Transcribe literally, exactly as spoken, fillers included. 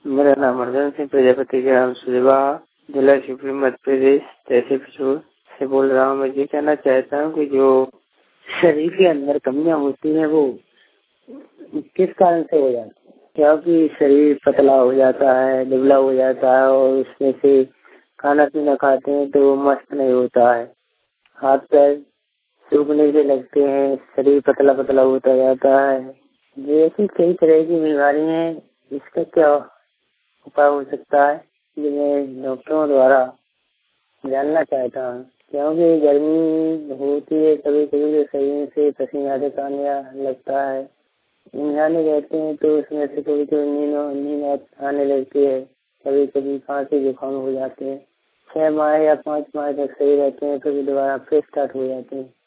मेरा नाम अर्जुन सिंह प्रजापति, ग्राम सुजवा, जिला शिवपुरी, मध्य प्रदेश, तहसील पिछोर से बोल रहा हूँ। मैं ये कहना चाहता हूँ कि जो शरीर के अंदर कमियां होती हैं वो किस कारण से हो जाती है? क्योंकि शरीर पतला हो जाता है, दुबला हो जाता है और उसमें से खाना पीना खाते हैं तो वो मस्त नहीं होता है, हाथ पैर सूखने से लगते हैं, शरीर पतला पतला होता जाता है। ये ऐसी कई तरह की बीमारी हैं, इसका क्या उपाय हो सकता है ये मैं डॉक्टरों द्वारा जानना चाहता हूँ। क्योंकि गर्मी होती है, कभी कभी तो शरीर से पसीना आने लगता है, इंजाने रहते हैं तो उसमें से कभी कभी नींद नींद आने लगती है, कभी कभी खांसी जुकाम हो जाते हैं। छह माह या पाँच माह तक सही रहते हैं, कभी दोबारा फिर स्टार्ट हो जाते हैं।